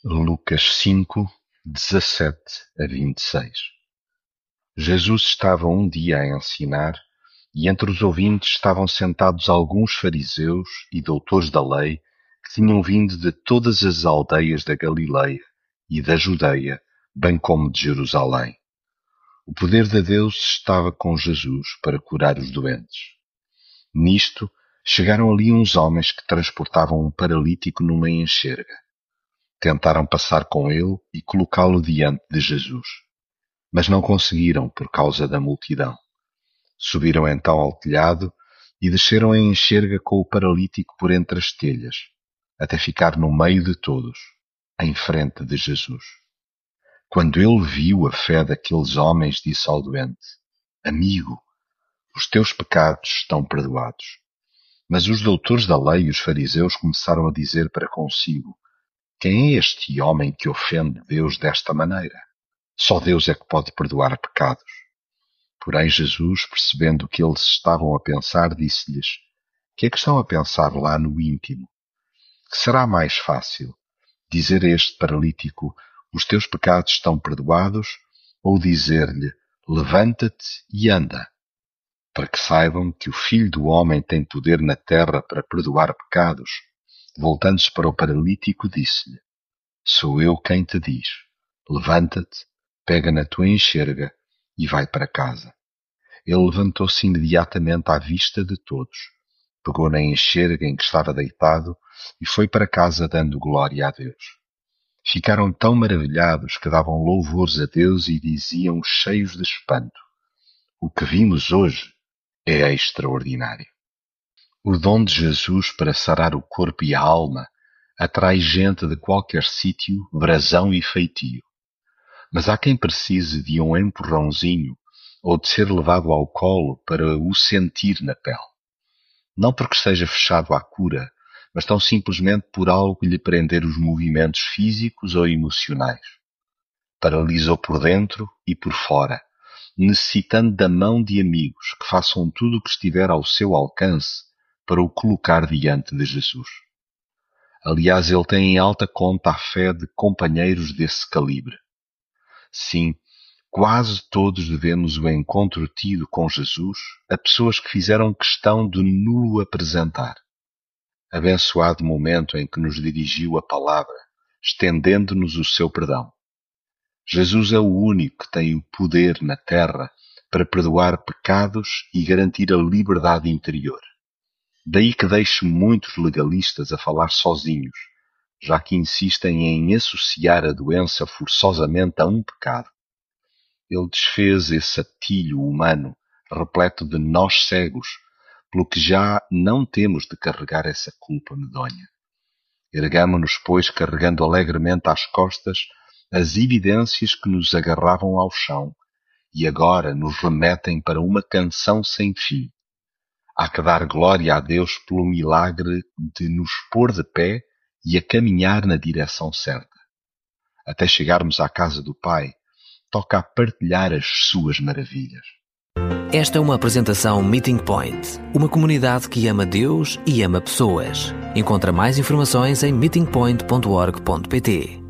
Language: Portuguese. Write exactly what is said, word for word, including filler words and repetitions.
Lucas cinco, dezassete a vinte e seis. Jesus estava um dia a ensinar, e entre os ouvintes estavam sentados alguns fariseus e doutores da lei que tinham vindo de todas as aldeias da Galileia e da Judeia, bem como de Jerusalém. O poder de Deus estava com Jesus para curar os doentes. Nisto, chegaram ali uns homens que transportavam um paralítico numa enxerga. Tentaram passar com ele e colocá-lo diante de Jesus, mas não conseguiram por causa da multidão. Subiram então ao telhado e desceram a enxerga com o paralítico por entre as telhas, até ficar no meio de todos, em frente de Jesus. Quando ele viu a fé daqueles homens, disse ao doente: Amigo, os teus pecados estão perdoados. Mas os doutores da lei e os fariseus começaram a dizer para consigo: Quem é este homem que ofende Deus desta maneira? Só Deus é que pode perdoar pecados. Porém Jesus, percebendo o que eles estavam a pensar, disse-lhes: Que é que estão a pensar lá no íntimo? Que será mais fácil dizer a este paralítico: Os teus pecados estão perdoados, ou dizer-lhe: Levanta-te e anda? Para que saibam que o Filho do Homem tem poder na terra para perdoar pecados. Voltando-se para o paralítico, disse-lhe: Sou eu quem te diz: Levanta-te, pega na tua enxerga e vai para casa. Ele levantou-se imediatamente à vista de todos, pegou na enxerga em que estava deitado e foi para casa dando glória a Deus. Ficaram tão maravilhados que davam louvores a Deus e diziam cheios de espanto: O que vimos hoje é extraordinário. O dom de Jesus para sarar o corpo e a alma atrai gente de qualquer sítio, brasão e feitio. Mas há quem precise de um empurrãozinho ou de ser levado ao colo para o sentir na pele. Não porque esteja fechado à cura, mas tão simplesmente por algo que lhe prender os movimentos físicos ou emocionais. Paralisou por dentro e por fora, necessitando da mão de amigos que façam tudo o que estiver ao seu alcance para o colocar diante de Jesus. Aliás, ele tem em alta conta a fé de companheiros desse calibre. Sim, quase todos devemos o encontro tido com Jesus a pessoas que fizeram questão de nulo apresentar. Abençoado momento em que nos dirigiu a palavra, estendendo-nos o seu perdão. Jesus é o único que tem o poder na terra para perdoar pecados e garantir a liberdade interior. Daí que deixo muitos legalistas a falar sozinhos, já que insistem em associar a doença forçosamente a um pecado. Ele desfez esse atilho humano, repleto de nós cegos, pelo que já não temos de carregar essa culpa medonha. Ergamo-nos, pois, carregando alegremente às costas as evidências que nos agarravam ao chão e agora nos remetem para uma canção sem fim. Há que dar glória a Deus pelo milagre de nos pôr de pé e a caminhar na direção certa. Até chegarmos à casa do Pai, toca a partilhar as suas maravilhas. Esta é uma apresentação Meeting Point, uma comunidade que ama Deus e ama pessoas. Encontra mais informações em meeting point ponto org ponto pt.